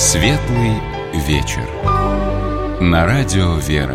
Светлый вечер. На радио «Вера».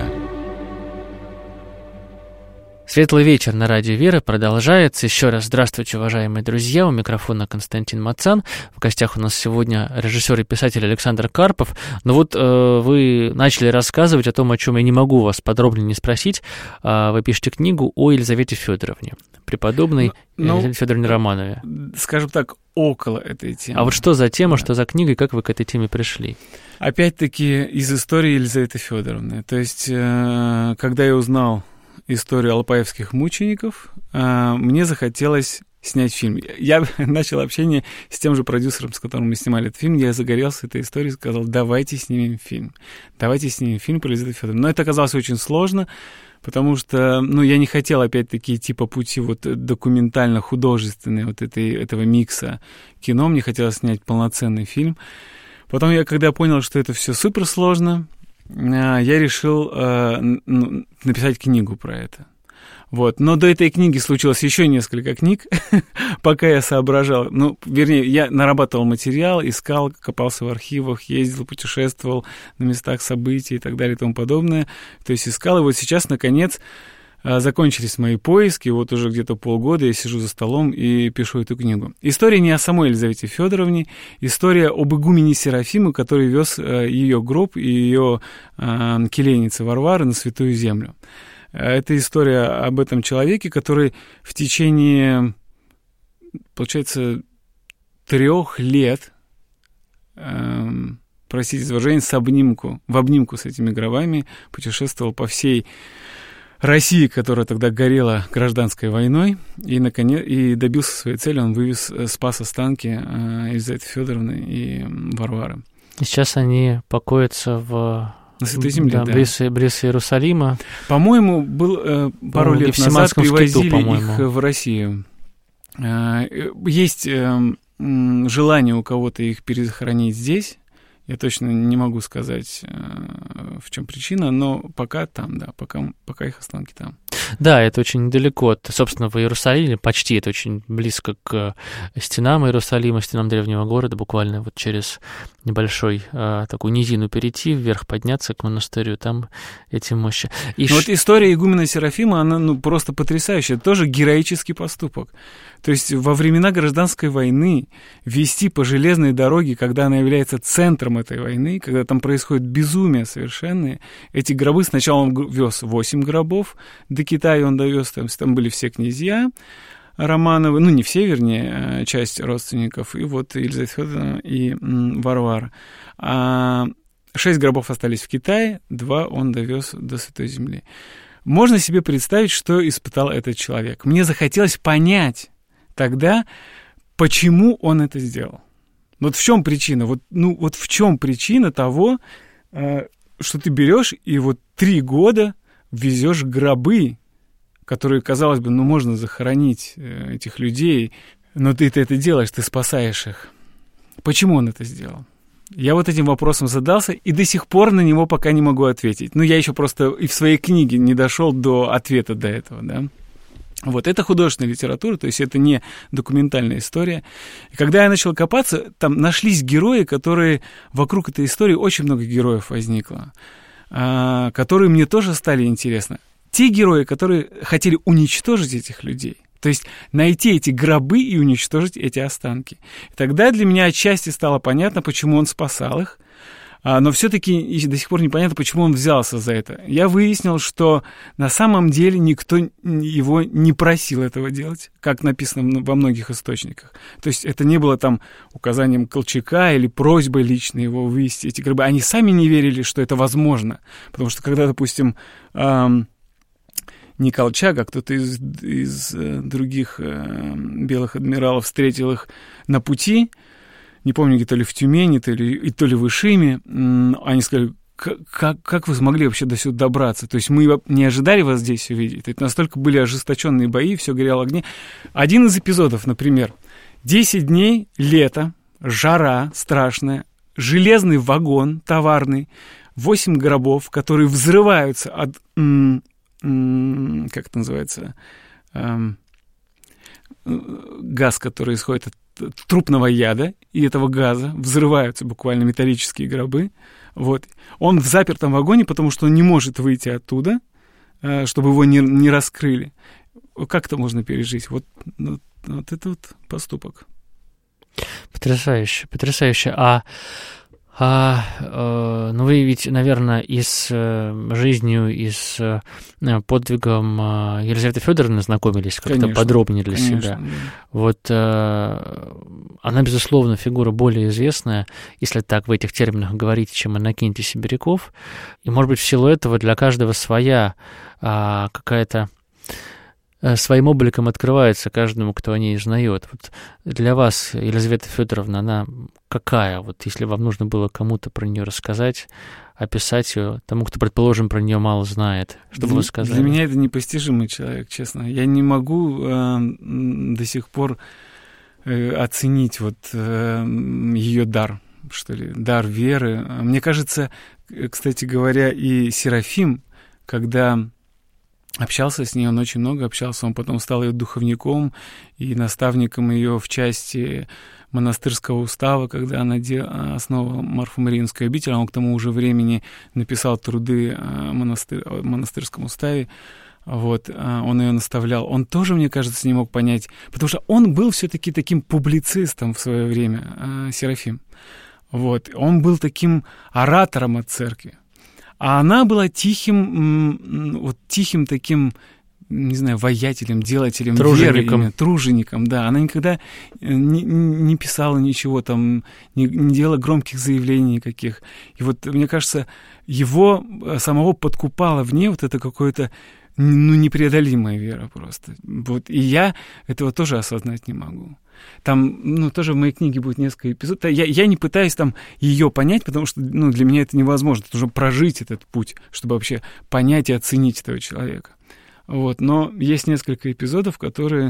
Светлый вечер на радио «Вера» продолжается. Еще раз здравствуйте, уважаемые друзья. У микрофона Константин Мацан. В гостях у нас сегодня режиссер и писатель Александр Карпов. Но вот вы начали рассказывать о том, о чем я не могу вас подробнее не спросить. Вы пишете книгу о Елизавете Федоровне, преподобной Елизавете Федоровне Романове. Скажем так, около этой темы. А вот что за тема, что за книга, и как вы к этой теме пришли? Опять-таки из истории Елизаветы Федоровны. То есть, когда я узнал историю алпаевских мучеников, мне захотелось снять фильм. Я начал общение с тем же продюсером, с которым мы снимали этот фильм. Я загорелся этой историей, сказал: давайте снимем фильм. Давайте снимем фильм про Елизавету Федоровну. Но это оказалось очень сложно, потому что, я не хотел, опять-таки, типа пути вот документально-художественной вот этого микса кино. Мне хотелось снять полноценный фильм. Потом когда я понял, что это все суперсложно, я решил написать книгу про это. Вот. Но до этой книги случилось еще несколько книг, пока я соображал. Я нарабатывал материал, искал, копался в архивах, ездил, путешествовал на местах событий и так далее и тому подобное. То есть искал, и вот сейчас, наконец, закончились мои поиски. Вот уже где-то полгода я сижу за столом и пишу эту книгу. История не о самой Елизавете Федоровне, история об игумене Серафиму, который вез ее гроб и ее келейницы Варвары на Святую Землю. Это история об этом человеке, который в течение, получается, 3 лет, простите за выражение, в обнимку с этими гробами путешествовал по всей России, которая тогда горела гражданской войной, и добился своей цели. Он спас останки Елизаветы Федоровны и Варвары. И сейчас они покоятся на Святой Земле, да. Близ Иерусалима. По-моему, был пару лет назад привозили их в Россию. Есть желание у кого-то их перезахоронить здесь. Я точно не могу сказать, в чем причина, но пока там, да, пока их останки там. Да, это очень недалеко собственно, в Иерусалиме, почти это очень близко к стенам Иерусалима, стенам древнего города, буквально вот через небольшой такую низину перейти, вверх подняться к монастырю, там эти мощи. Вот история игумена Серафима, она просто потрясающая, это тоже героический поступок. То есть во времена гражданской войны вести по железной дороге, когда она является центром этой войны, когда там происходит безумие совершенное, эти гробы, сначала он вез 8 гробов, до Китая он довез, там были все князья Романовы, не все, вернее, часть родственников, и вот Елизавета Федоровна и Варвара. 6 гробов остались в Китае, 2 он довез до Святой Земли. Можно себе представить, что испытал этот человек. Мне захотелось понять тогда, почему он это сделал. Вот в чем причина? Вот в чем причина того, что ты берешь и 3 года везешь гробы, которые, казалось бы, можно захоронить этих людей, но ты это делаешь, ты спасаешь их. Почему он это сделал? Я этим вопросом задался, и до сих пор на него пока не могу ответить. Я еще просто и в своей книге не дошел до ответа до этого, да. Это художественная литература, то есть это не документальная история. И когда я начал копаться, там нашлись герои, которые... Вокруг этой истории очень много героев возникло, которые мне тоже стали интересны. Те герои, которые хотели уничтожить этих людей. То есть найти эти гробы и уничтожить эти останки. И тогда для меня отчасти стало понятно, почему он спасал их. Но все-таки до сих пор непонятно, почему он взялся за это. Я выяснил, что на самом деле никто его не просил этого делать, как написано во многих источниках. То есть это не было там указанием Колчака или просьбой лично его вывести эти гробы. Они сами не верили, что это возможно. Потому что когда, допустим, не Колчак, а кто-то из других белых адмиралов встретил их на пути, не помню, где то ли в Тюмени, то ли в Ишиме, они сказали: как вы смогли вообще до сюда добраться? То есть мы не ожидали вас здесь увидеть. Это настолько были ожесточенные бои, все горело в огне. Один из эпизодов, например, 10 дней, лето, жара страшная, железный вагон товарный, 8 гробов, которые взрываются от... как это называется? Газ, который исходит от трупного яда и этого газа, взрываются буквально металлические гробы. Вот. Он в запертом вагоне, потому что он не может выйти оттуда, чтобы его не раскрыли. Как это можно пережить? Вот это вот поступок. Потрясающе, потрясающе. Ну, вы ведь, наверное, и с жизнью, и с подвигом Елизаветы Федоровны знакомились как-то подробнее для себя. Да. Вот она, безусловно, фигура более известная, если так в этих терминах говорить, чем Иннокентий Сибиряков. И, может быть, в силу этого для каждого своя какая-то своим обликом открывается каждому, кто о ней узнает. Вот для вас, Елизавета Федоровна, она какая? Вот если вам нужно было кому-то про нее рассказать, описать ее, тому, кто, предположим, про нее мало знает, что бы вы сказали? Для меня это непостижимый человек, честно. Я не могу до сих пор оценить вот ее дар, что ли, дар веры. Мне кажется, кстати говоря, и Серафим, когда общался с ней, он очень много общался, он потом стал ее духовником и наставником ее в части монастырского устава, когда она основала Марфо-Мариинскую обитель, а он к тому уже времени написал труды о монастырском уставе. Вот, он ее наставлял. Он тоже, мне кажется, не мог понять, потому что он был все-таки таким публицистом в свое время, Серафим. Вот, он был таким оратором от церкви. А она была тихим таким, не знаю, воятелем, делателем веры, тружеником, да. Она никогда не писала ничего там, не делала громких заявлений никаких. И вот, мне кажется, его самого подкупала в ней вот это какое-то, непреодолимая вера просто. Вот, и я этого тоже осознать не могу. Там, тоже в моей книге будет несколько эпизодов. Я не пытаюсь там ее понять, потому что, для меня это невозможно. Нужно прожить этот путь, чтобы вообще понять и оценить этого человека. Вот, но есть несколько эпизодов, которые,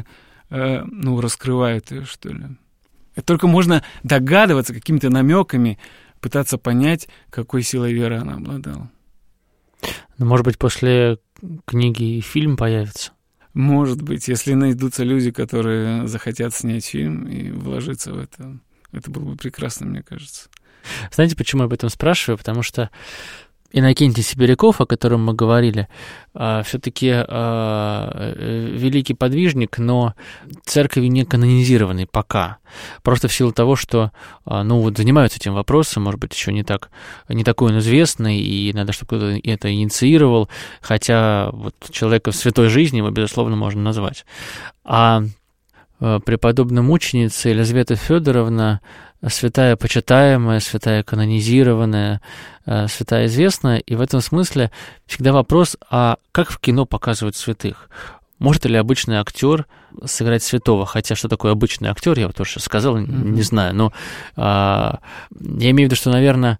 раскрывают ее, что ли. Это только можно догадываться какими-то намеками, пытаться понять, какой силой веры она обладала. Может быть, после книги и фильм появится? Может быть, если найдутся люди, которые захотят снять фильм и вложиться в это, это было бы прекрасно, мне кажется. Знаете, почему я об этом спрашиваю? Потому что Иннокентий Сибиряков, о котором мы говорили, все-таки великий подвижник, но церковью не канонизированный пока. Просто в силу того, что занимаются этим вопросом, может быть, еще не такой он известный, и надо, чтобы кто-то это инициировал, хотя вот человека в святой жизни его, безусловно, можно назвать. А преподобная мученица Елизавета Федоровна, святая почитаемая, святая канонизированная, святая известная, и в этом смысле всегда вопрос, а как в кино показывают святых? Может ли обычный актер сыграть святого? Хотя что такое обычный актер, я вот тоже сказал, не знаю, но я имею в виду, что, наверное,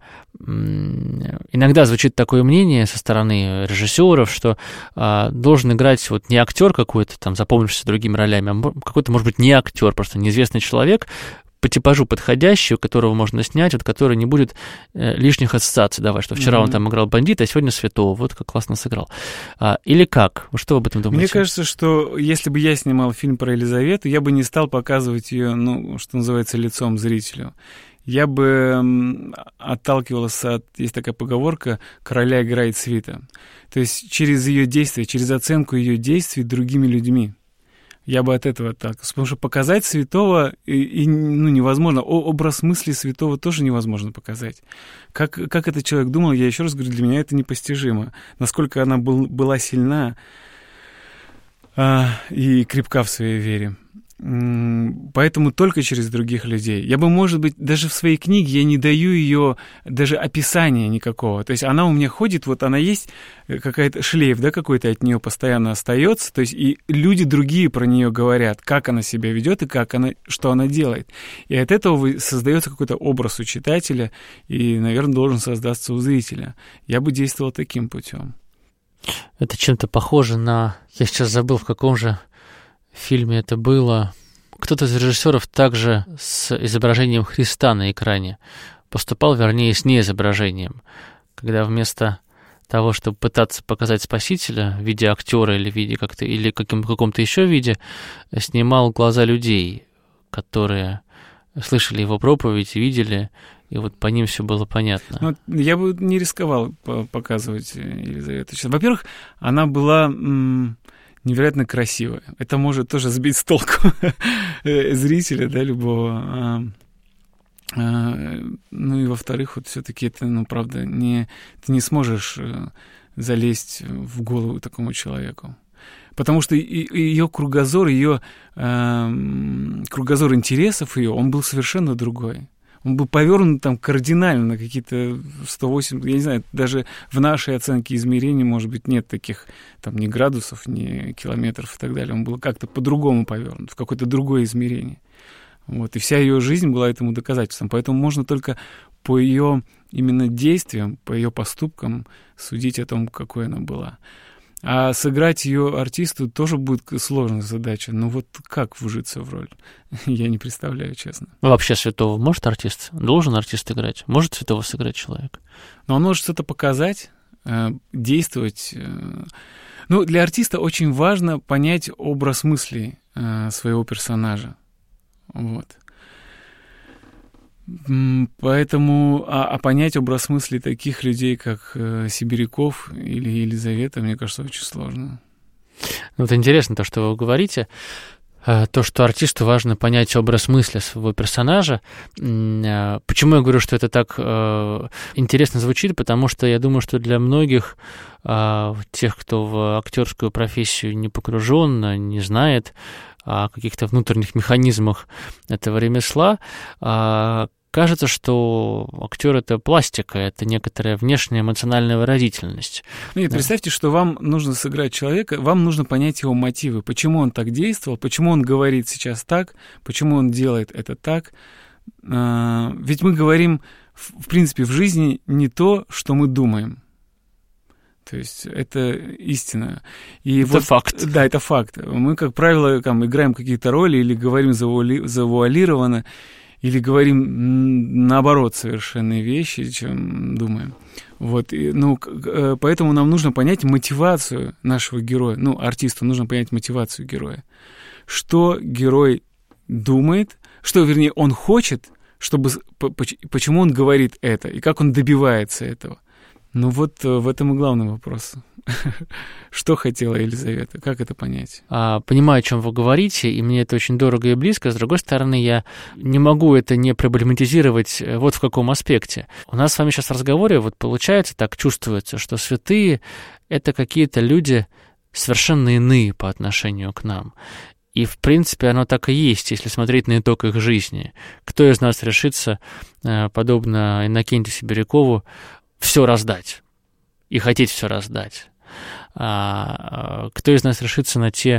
иногда звучит такое мнение со стороны режиссеров, что должен играть вот не актер какой-то, там, запомнившийся другими ролями, а какой-то, может быть, не актер, просто неизвестный человек, по типажу подходящего, которого можно снять, вот, который не будет лишних ассоциаций давать, что вчера он там играл бандита, а сегодня святого, вот как классно сыграл. Или как? Что вы об этом думаете? Мне кажется, что если бы я снимал фильм про Елизавету, я бы не стал показывать ее, что называется, лицом зрителю. Я бы отталкивался от, есть такая поговорка, короля играет свита. То есть через ее действия, через оценку ее действий другими людьми. Я бы от этого отталкивался. Потому что показать святого невозможно. Образ мысли святого тоже невозможно показать. Как этот человек думал, я еще раз говорю, для меня это непостижимо. Насколько она была сильна и крепка в своей вере. Поэтому только через других людей. Я бы, может быть, даже в своей книге я не даю ее даже описания никакого. То есть она у меня ходит, вот она есть, какая-то шлейф, да, какой-то от нее постоянно остается. То есть и люди другие про нее говорят, как она себя ведет и что она делает. И от этого создается какой-то образ у читателя и, наверное, должен создаться у зрителя. Я бы действовал таким путем. Это чем-то похоже на... Я сейчас забыл, в каком же фильме это было. Кто-то из режиссеров также с изображением Христа на экране поступал, вернее, с неизображением, когда вместо того, чтобы пытаться показать Спасителя в виде актера или в виде каком-то еще виде, снимал глаза людей, которые слышали его проповедь, видели, и вот по ним все было понятно. Ну, я бы не рисковал показывать Елизавету. Во-первых, она была невероятно красивая. Это может тоже сбить с толку зрителя, да, любого. Ну и во-вторых, вот все-таки это, ну, правда, ты не сможешь залезть в голову такому человеку. Потому что ее кругозор, кругозор интересов ее, он был совершенно другой. Он был повернут там кардинально на какие-то 180, я не знаю, даже в нашей оценке измерений, может быть, нет таких там ни градусов, ни километров и так далее. Он был как-то по-другому повернут, в какое-то другое измерение. Вот, и вся ее жизнь была этому доказательством. Поэтому можно только по ее именно действиям, по ее поступкам судить о том, какой она была. А сыграть ее артисту тоже будет сложная задача. Но вот как вжиться в роль, я не представляю, честно. Вообще святого может артист? Должен артист играть? Может святого сыграть человек? Но он может что-то показать, действовать. Ну, для артиста очень важно понять образ мыслей своего персонажа. Вот. Поэтому, понять образ мыслей таких людей, как Сибиряков или Елизавета, мне кажется, очень сложно. Ну, вот интересно то, что вы говорите. То, что артисту важно понять образ мысли своего персонажа. Почему я говорю, что это так интересно звучит? Потому что я думаю, что для многих тех, кто в актерскую профессию не погружен, не знает о каких-то внутренних механизмах этого ремесла, кажется, что актер — это пластика, это некоторая внешняя эмоциональная выразительность. Ну, нет, представьте, что вам нужно сыграть человека, вам нужно понять его мотивы, почему он так действовал, почему он говорит сейчас так, почему он делает это так. Ведь мы говорим, в принципе, в жизни не то, что мы думаем. То есть это истина. И это вот, факт. Да, это факт. Мы, как правило, там, играем какие-то роли или говорим завуалированно, или говорим наоборот совершенные вещи, чем думаем. Вот. Поэтому нам нужно понять мотивацию нашего героя. Ну, артисту нужно понять мотивацию героя. Что герой думает, что, вернее, он хочет, почему он говорит это, и как он добивается этого. Ну вот в этом и главный вопрос. Что хотела Елизавета? Как это понять? Понимаю, о чем вы говорите, и мне это очень дорого и близко. С другой стороны, я не могу это не проблематизировать вот в каком аспекте. У нас с вами сейчас в разговоре вот получается, так чувствуется, что святые — это какие-то люди совершенно иные по отношению к нам. И, в принципе, оно так и есть, если смотреть на итог их жизни. Кто из нас решится, подобно Иннокентию Сибирякову, все раздать и хотеть все раздать? Кто из нас решится на те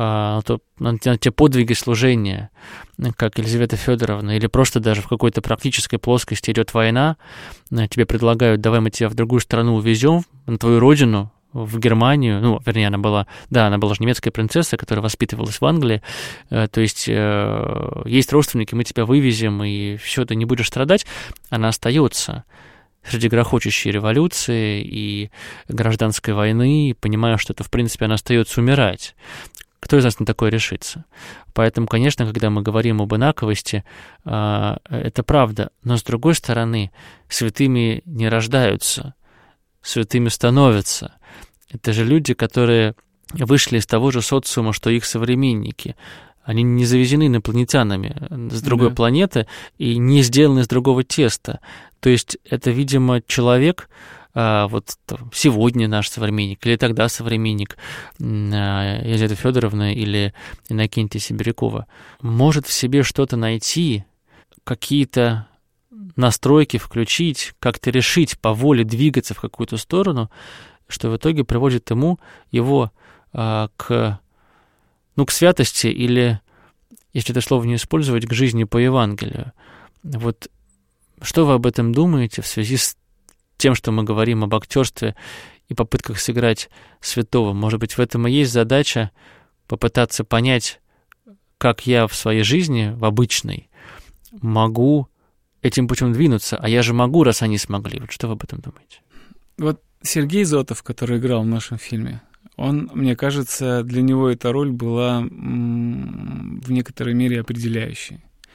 подвиги служения, как Елизавета Федоровна, или просто даже в какой-то практической плоскости идет война, тебе предлагают: давай мы тебя в другую страну увезем, на твою родину, в Германию, ну, вернее, она была же немецкая принцесса, которая воспитывалась в Англии, то есть есть родственники, мы тебя вывезем, и все, ты не будешь страдать. Она остается среди грохочущей революции и гражданской войны, понимая, что это, в принципе, она остается умирать. Кто из нас на такое решится? Поэтому, конечно, когда мы говорим об инаковости, это правда. Но, с другой стороны, святыми не рождаются, святыми становятся. Это же люди, которые вышли из того же социума, что их современники. Они не завезены инопланетянами с другой планеты и не сделаны из другого теста. То есть это, видимо, человек, вот сегодня наш современник, или тогда современник Елизавета Федоровна или Иннокентия Сибирякова, может в себе что-то найти, какие-то настройки включить, как-то решить по воле двигаться в какую-то сторону, что в итоге приводит его к святости или, если это слово не использовать, к жизни по Евангелию. Вот что вы об этом думаете в связи с тем, что мы говорим об актерстве и попытках сыграть святого? Может быть, в этом и есть задача попытаться понять, как я в своей жизни, в обычной, могу этим путем двинуться, а я же могу, раз они смогли. Вот что вы об этом думаете? Вот Сергей Зотов, который играл в нашем фильме, он, мне кажется, для него эта роль была в некоторой мере определяющей.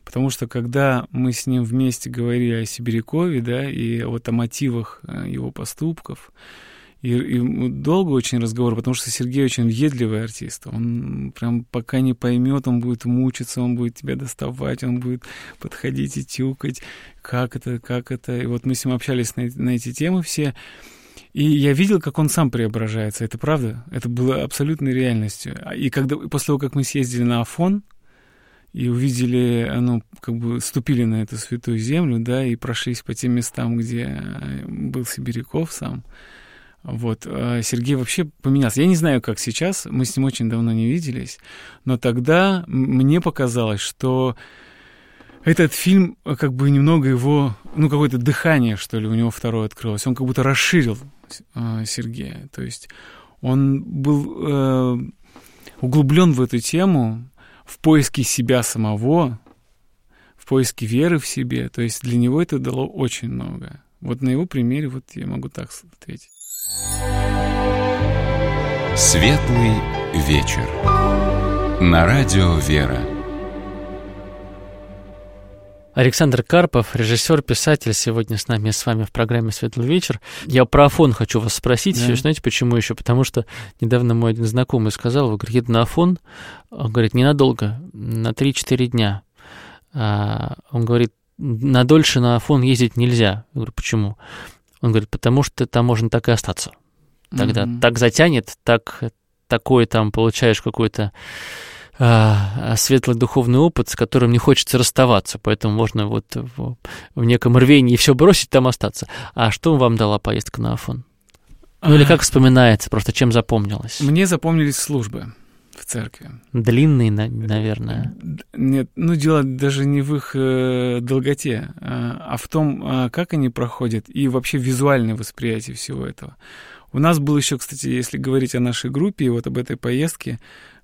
Потому что когда мы с ним вместе говорили о Сибирякове, да, и вот о мотивах его поступков, и долго очень разговор, потому что Сергей очень въедливый артист. Он прям пока не поймет, он будет мучиться, он будет тебя доставать, он будет подходить и тюкать, как это. И вот мы с ним общались на эти темы все. И я видел, как он сам преображается. Это правда. Это было абсолютной реальностью. И после того, как мы съездили на Афон и увидели, ступили на эту святую землю, да, и прошлись по тем местам, где был Сибиряков сам, вот, Сергей вообще поменялся. Я не знаю, как сейчас, мы с ним очень давно не виделись, но тогда мне показалось, что этот фильм как бы немного его, какое-то дыхание, что ли, у него второе открылось. Он как будто расширил Сергея. То есть он был углублен в эту тему, в поиске себя самого, в поиске веры в себе. То есть для него это дало очень много. Вот на его примере вот я могу так ответить. Светлый вечер. На радио «Вера». Александр Карпов, режиссер, писатель, сегодня с вами в программе «Светлый вечер». Я про Афон хочу вас спросить. Да. Знаете, почему еще? Потому что недавно мой один знакомый сказал, говорит, еду на Афон, он говорит, ненадолго, на 3-4 дня. Он говорит, надольше на Афон ездить нельзя. Я говорю, почему? Он говорит, потому что там можно так и остаться. Тогда так затянет, такой там получаешь какой-то светлый духовный опыт, с которым не хочется расставаться, поэтому можно вот в неком рвении все бросить, там остаться. А что вам дала поездка на Афон? Или как вспоминается, просто чем запомнилось? Мне запомнились службы в церкви. Длинные, наверное. Нет, дело даже не в их долготе, а в том, как они проходят, и вообще визуальное восприятие всего этого. У нас был еще, кстати, если говорить о нашей группе, и вот об этой поездке,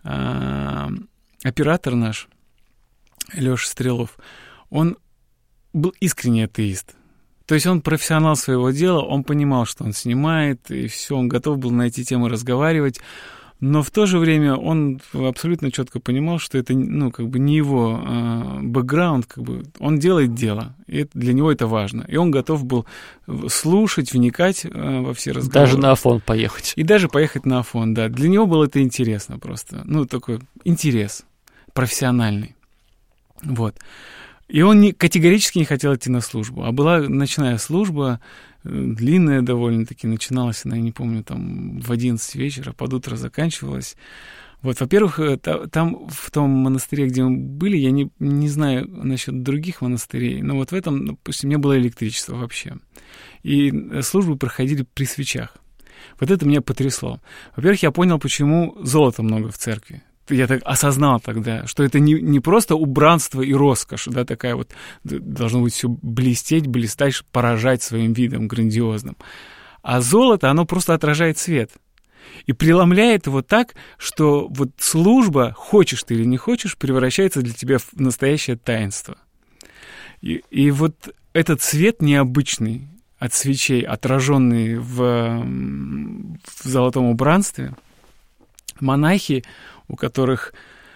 оператор наш, Лёша Стрелов, он был искренний атеист. То есть он профессионал своего дела, он понимал, что он снимает, и все, он готов был на эти темы разговаривать, но в то же время он абсолютно четко понимал, что это, не его бэкграунд, он делает дело, и для него это важно. И он готов был слушать, вникать во все разговоры. Даже на Афон поехать. И даже поехать на Афон, да. Для него было это интересно просто. Такой интерес профессиональный. Вот. И он категорически не хотел идти на службу. А была ночная служба, длинная довольно-таки, начиналась она, я не помню, там в 11 вечера, под утро заканчивалась. Вот, во-первых, там, в том монастыре, где мы были, я не знаю насчет других монастырей, но вот в этом, допустим, не было электричества вообще. И службы проходили при свечах. Вот это меня потрясло. Во-первых, я понял, почему золота много в церкви. Я так осознал тогда, что это не просто убранство и роскошь, да, такая вот, должно быть все блестеть, блистать, поражать своим видом грандиозным. А золото, оно просто отражает свет. И преломляет его так, что вот служба, хочешь ты или не хочешь, превращается для тебя в настоящее таинство. И вот этот свет необычный от свечей, отраженный в золотом убранстве, монахи, у которых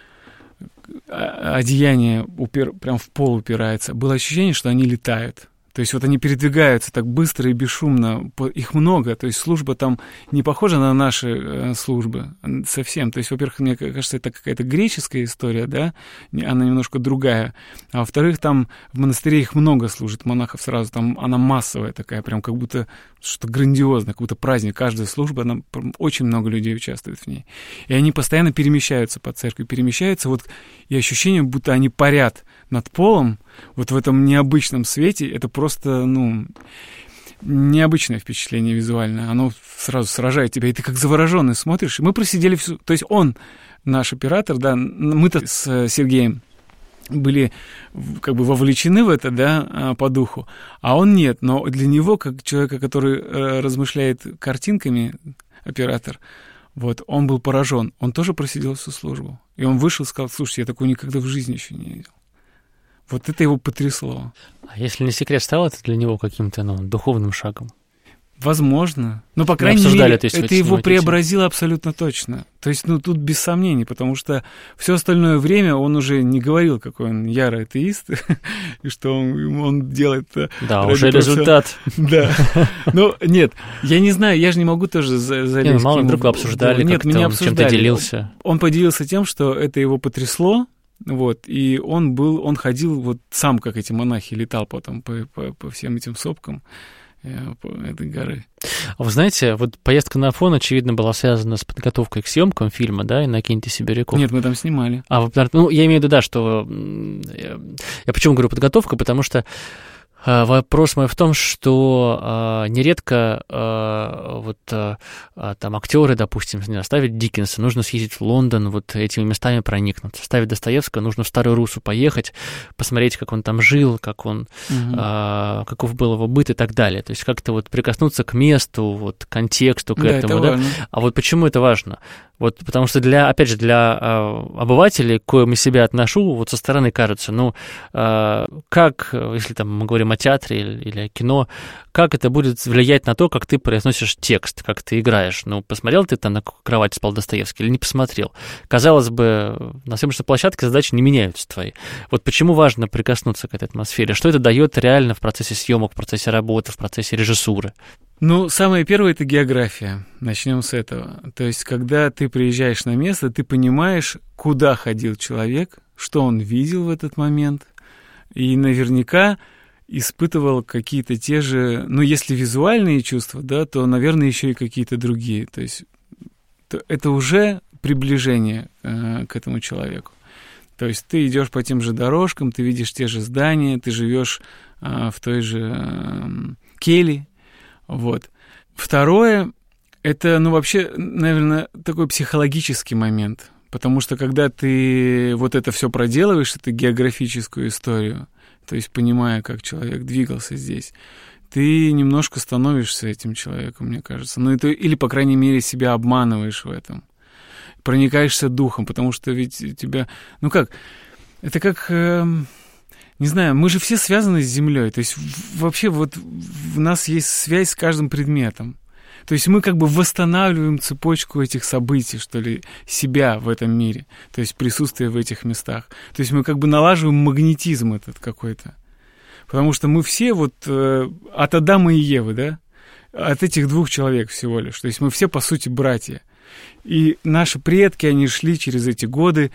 одеяние прям в пол упирается, было ощущение, что они летают. То есть вот они передвигаются так быстро и бесшумно, их много, то есть служба там не похожа на наши службы совсем. То есть, во-первых, мне кажется, это какая-то греческая история, да, она немножко другая. А во-вторых, там в монастыре их много служит, монахов сразу, там она массовая такая, прям как будто что-то грандиозное, как будто праздник. Каждая служба, очень много людей участвует в ней. И они постоянно перемещаются по церкви, и ощущение, будто они парят над полом, вот в этом необычном свете. Это просто, необычное впечатление визуальное. Оно сразу сражает тебя, и ты как завороженный смотришь. Мы просидели всю... То есть он, наш оператор, да, мы-то с Сергеем были как бы вовлечены в это, да, по духу, а он нет. Но для него, как человека, который размышляет картинками, оператор, вот, он был поражен. Он тоже просидел всю службу. И он вышел и сказал: слушайте, я такого никогда в жизни еще не видел. Вот это его потрясло. А если не секрет, стало это для него каким-то духовным шагом? Возможно. Но, по крайней мере, то есть, это его преобразило абсолютно точно. То есть, тут без сомнений, потому что все остальное время он уже не говорил, какой он ярый атеист, и что он делает... Да, уже результат. Да. Ну, нет, я не знаю, я же не могу тоже залезть. Мало вдруг вы обсуждали, нет, как-то он чем-то делился. Он поделился тем, что это его потрясло, вот, и он ходил вот сам, как эти монахи, летал потом по всем этим сопкам этой горы. Вы знаете, вот поездка на Афон, очевидно, была связана с подготовкой к съемкам фильма, да, «Иннокентий Сибиряков». Нет, мы там снимали. Я имею в виду, да, что... Я почему говорю подготовка? Потому что вопрос мой в том, что нередко там актеры, допустим, ставят Диккенса, нужно съездить в Лондон, вот этими местами проникнуться. Ставить Достоевского, нужно в Старую Руссу поехать, посмотреть, как он там жил, как он, каков был его быт и так далее. То есть как-то вот прикоснуться к месту, вот, к контексту, к этому. Это важно. А вот почему это важно? Вот потому что для обывателей, к коим я себя отношу, вот со стороны кажется, как, если там мы говорим о театре или о кино, как это будет влиять на то, как ты произносишь текст, как ты играешь. Посмотрел ты там, на какой кровати спал Достоевский, или не посмотрел? Казалось бы, на съемочной площадке задачи не меняются твои. Вот почему важно прикоснуться к этой атмосфере? Что это дает реально в процессе съемок, в процессе работы, в процессе режиссуры? Самое первое — это география. Начнем с этого. То есть, когда ты приезжаешь на место, ты понимаешь, куда ходил человек, что он видел в этот момент, и наверняка испытывал какие-то те же, если визуальные чувства, да, то, наверное, еще и какие-то другие. То есть, это уже приближение к этому человеку. То есть, ты идешь по тем же дорожкам, ты видишь те же здания, ты живешь в той же келье. Вот. Второе, это, вообще, наверное, такой психологический момент, потому что когда ты вот это все проделываешь, эту географическую историю, то есть понимая, как человек двигался здесь, ты немножко становишься этим человеком, мне кажется. Или, по крайней мере, себя обманываешь в этом. Проникаешься духом, потому что ведь у тебя... Это как... Не знаю, мы же все связаны с Землей. То есть вообще вот в нас есть связь с каждым предметом. То есть мы как бы восстанавливаем цепочку этих событий, что ли, себя в этом мире. То есть присутствие в этих местах. То есть мы как бы налаживаем магнетизм этот какой-то. Потому что мы все вот от Адама и Евы, да? От этих двух человек всего лишь. То есть мы все, по сути, братья. И наши предки, они шли через эти годы,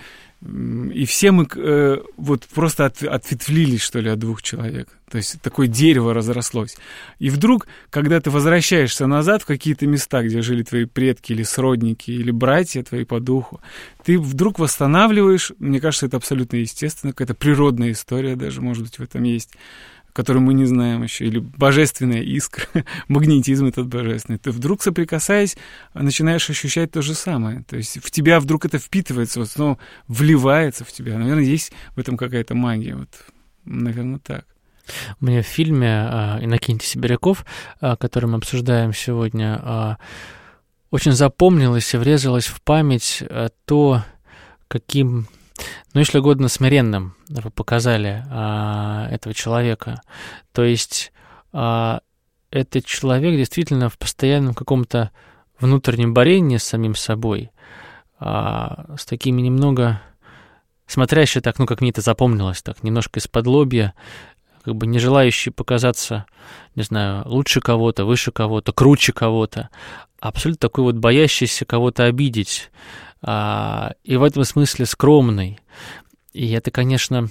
и все мы вот просто ответвлились, что ли, от двух человек. То есть такое дерево разрослось. И вдруг, когда ты возвращаешься назад в какие-то места, где жили твои предки или сродники, или братья твои по духу, ты вдруг восстанавливаешь, мне кажется, это абсолютно естественно, какая-то природная история даже, может быть, в этом есть, которую мы не знаем еще, или божественная искра, магнетизм этот божественный, ты вдруг, соприкасаясь, начинаешь ощущать то же самое. То есть в тебя вдруг это впитывается, вот снова вливается в тебя. Наверное, есть в этом какая-то магия. Вот, наверное, так. Мне в фильме «Иннокентий Сибиряков», который мы обсуждаем сегодня, очень запомнилось и врезалось в память то, каким... если угодно, смиренным вы показали этого человека. То есть этот человек действительно в постоянном каком-то внутреннем борении с самим собой, с такими немного смотрящий так, как мне это запомнилось, так немножко из-под-лобья, как бы не желающий показаться, не знаю, лучше кого-то, выше кого-то, круче кого-то, а абсолютно такой вот боящийся кого-то обидеть, и в этом смысле скромный. И это, конечно,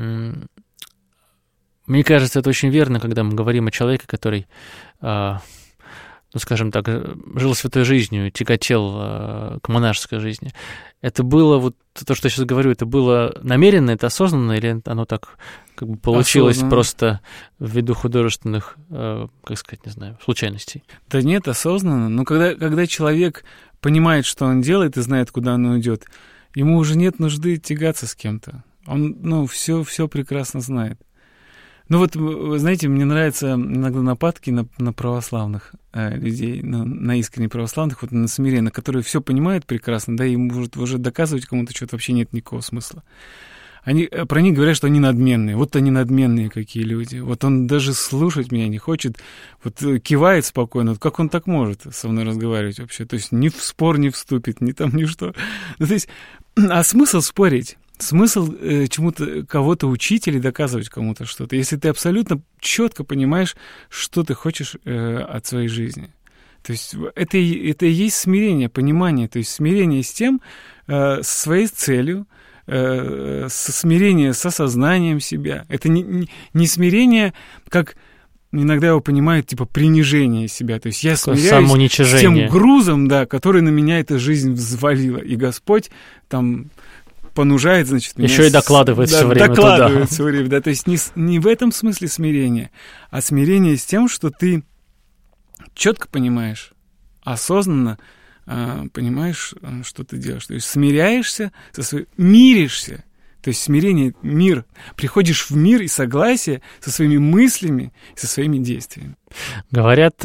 мне кажется, это очень верно, когда мы говорим о человеке, который, скажем так, жил святой жизнью, тяготел к монашеской жизни. Это было, вот то, что я сейчас говорю, это было намеренно, это осознанно, или оно так как бы получилось осознанно, просто ввиду художественных, как сказать, не знаю, случайностей? Да нет, осознанно. Но когда человек понимает, что он делает и знает, куда он идет, ему уже нет нужды тягаться с кем-то. Он, все прекрасно знает. Вы знаете, мне нравятся иногда нападки на православных людей, на искренне православных, вот на смиренных, которые все понимают прекрасно, да, и им уже доказывать кому-то что-то вообще нет никакого смысла. про них говорят, что они надменные. Вот они надменные какие люди. Вот он даже слушать меня не хочет, вот кивает спокойно. Вот как он так может со мной разговаривать вообще? То есть ни в спор не вступит, ни там, ни что. Ну, то есть, а смысл спорить? Смысл чему-то, кого-то учить или доказывать кому-то что-то, если ты абсолютно четко понимаешь, что ты хочешь от своей жизни. То есть это и есть смирение, понимание, то есть смирение с тем, со своей целью, смирение с осознанием себя. Это не смирение, как иногда его понимают, типа принижение себя. То есть я смиряюсь с тем грузом, да, который на меня эта жизнь взвалила. И Господь там понужает, значит, меня... Еще и докладывает все время. Докладывает все время, да. То есть не в этом смысле смирение, а смирение с тем, что ты четко понимаешь, осознанно понимаешь, что ты делаешь. То есть смиряешься, миришься. То есть смирение, мир. Приходишь в мир и согласие со своими мыслями, со своими действиями. Говорят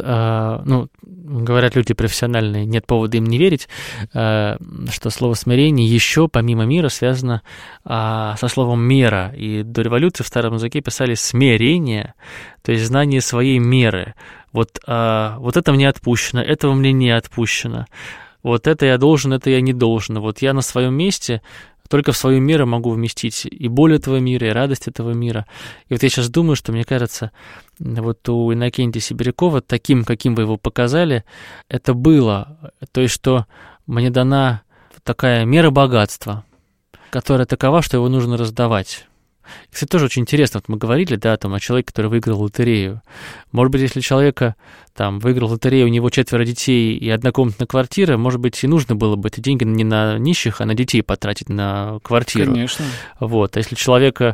люди профессиональные, нет повода им не верить, что слово «смирение» еще, помимо мира, связано со словом «мера». И до революции в старом языке писали «смирение», то есть знание своей меры. Вот это мне отпущено, этого мне не отпущено. Вот это я должен, это я не должен. Вот я на своем месте... Только в свою меру могу вместить и боль этого мира, и радость этого мира. И вот я сейчас думаю, что, мне кажется, вот у Иннокентия Сибирякова, таким, каким вы его показали, это было. То есть, что мне дана такая мера богатства, которая такова, что его нужно раздавать. Кстати, тоже очень интересно, вот мы говорили, да, там, о человеке, который выиграл лотерею. Может быть, если человека там выиграл лотерею, у него 4 детей и однокомнатная квартира, может быть, и нужно было бы эти деньги не на нищих, а на детей потратить на квартиру. Конечно. Вот. А если у человека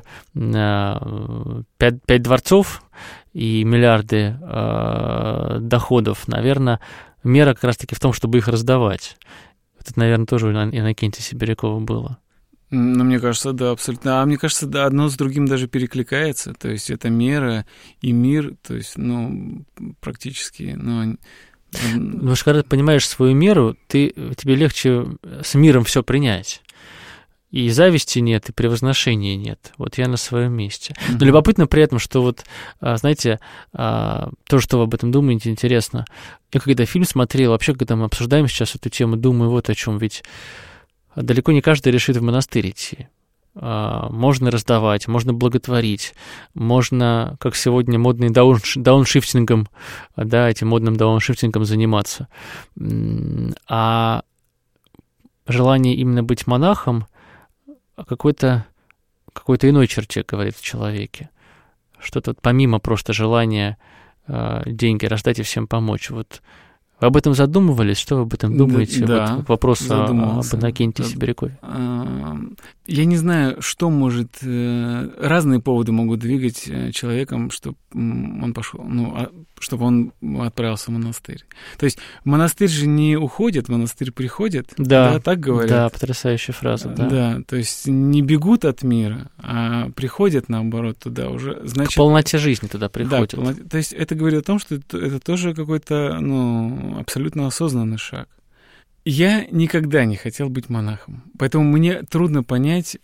5 дворцов и миллиарды доходов, наверное, мера как раз-таки в том, чтобы их раздавать. Это, наверное, тоже у Иннокентия Сибирякова было. Ну, мне кажется, да, абсолютно. А мне кажется, да, одно с другим даже перекликается. То есть это мера и мир, то есть, практически, Потому что когда ты понимаешь свою меру, тебе легче с миром все принять. И зависти нет, и превозношения нет. Вот я на своем месте. Но любопытно при этом, что вот, знаете, то, что вы об этом думаете, интересно. Я когда фильм смотрел, вообще, когда мы обсуждаем сейчас эту тему, думаю вот о чем. Ведь далеко не каждый решит в монастырь идти. Можно раздавать, можно благотворить, можно, как сегодня, модным дауншифтингом, да, этим модным дауншифтингом заниматься. А желание именно быть монахом о какой-то иной черте говорит в человеке. Что-то помимо просто желания деньги раздать и всем помочь. Вот вы об этом задумывались? Что вы об этом думаете? Да, вот к вопросу об Иннокентии Сибирякове. Я не знаю, что может... Разные поводы могут двигать человеком, чтобы он пошел, чтобы он отправился в монастырь. То есть монастырь же не уходит, монастырь приходит. Да, так говорят. Да, потрясающая фраза. Да, то есть не бегут от мира, а приходят, наоборот, туда уже. Значит, к полноте жизни туда приходят. Да, то есть это говорит о том, что это тоже какой-то, абсолютно осознанный шаг. Я никогда не хотел быть монахом, поэтому мне трудно понять,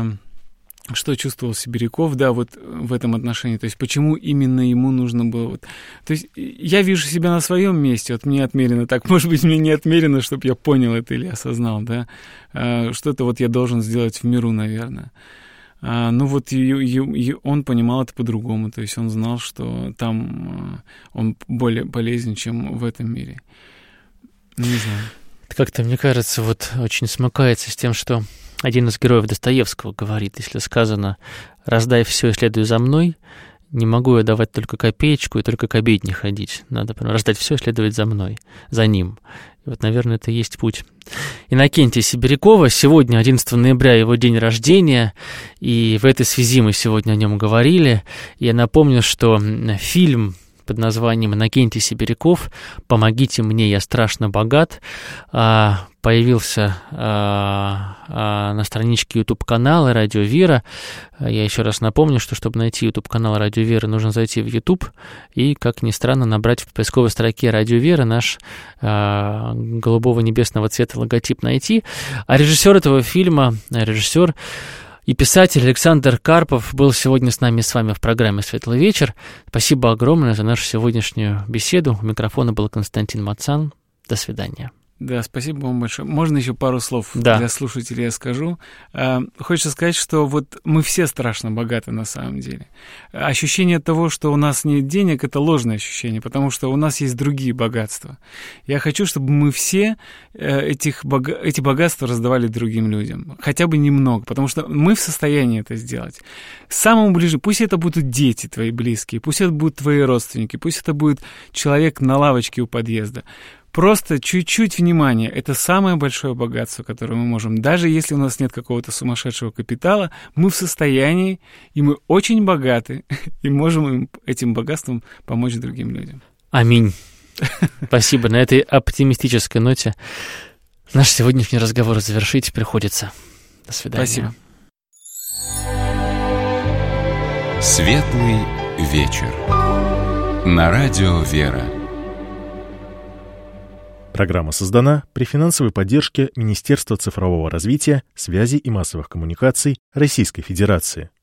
что чувствовал Сибиряков, да, вот в этом отношении, то есть почему именно ему нужно было... То есть я вижу себя на своем месте, вот мне отмерено так, может быть, мне не отмерено, чтобы я понял это или осознал, да, что-то вот я должен сделать в миру, наверное. Ну вот он понимал это по-другому, то есть он знал, что там он более полезен, чем в этом мире. Не знаю. Это как-то, мне кажется, вот очень смыкается с тем, что один из героев Достоевского говорит, если сказано «раздай все и следуй за мной», не могу я давать только копеечку и только к обедне ходить. Надо раздать все и следовать за мной, за ним. И вот, наверное, это и есть путь. Иннокентия Сибирякова. Сегодня, 11 ноября, его день рождения, и в этой связи мы сегодня о нем говорили. Я напомню, что фильм под названием «Иннокентий Сибиряков. Помогите мне, я страшно богат» появился на страничке YouTube-канала «Радио Вера». Я еще раз напомню, что чтобы найти YouTube-канал «Радио Вера», нужно зайти в YouTube и, как ни странно, набрать в поисковой строке «Радио Вера», наш голубого небесного цвета логотип найти. А режиссер этого фильма, и писатель Александр Карпов был сегодня с нами, с вами в программе «Светлый вечер». Спасибо огромное за нашу сегодняшнюю беседу. У микрофона был Константин Мацан. До свидания. Да, спасибо вам большое. Можно еще пару слов для слушателей я скажу? Хочется сказать, что вот мы все страшно богаты на самом деле. Ощущение того, что у нас нет денег, это ложное ощущение, потому что у нас есть другие богатства. Я хочу, чтобы мы все эти богатства раздавали другим людям. Хотя бы немного, потому что мы в состоянии это сделать. Самому ближе, пусть это будут дети твои близкие, пусть это будут твои родственники, пусть это будет человек на лавочке у подъезда. Просто чуть-чуть внимания. Это самое большое богатство, которое мы можем. Даже если у нас нет какого-то сумасшедшего капитала, мы в состоянии, и мы очень богаты, и можем этим богатством помочь другим людям. Аминь. Спасибо. На этой оптимистической ноте наш сегодняшний разговор завершить приходится. До свидания. Спасибо. Светлый вечер. На радио «Вера». Программа создана при финансовой поддержке Министерства цифрового развития, связи и массовых коммуникаций Российской Федерации.